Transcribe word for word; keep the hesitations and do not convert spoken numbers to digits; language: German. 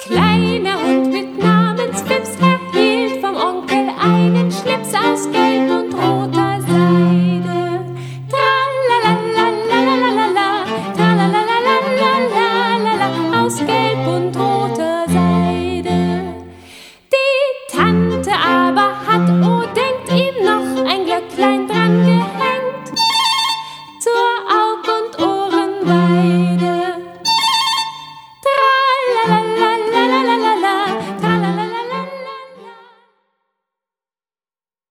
kleiner Hund mit Namens Fips erhielt vom Onkel einen Schlips aus Gelb und roter Seide. Tralalalalalalalala, tralalalalalalalala, aus Gelb und roter Seide. Die Tante aber hat, oh denkt ihm noch, ein Glöcklein dran gehängt zur Aug- und Ohrenweide.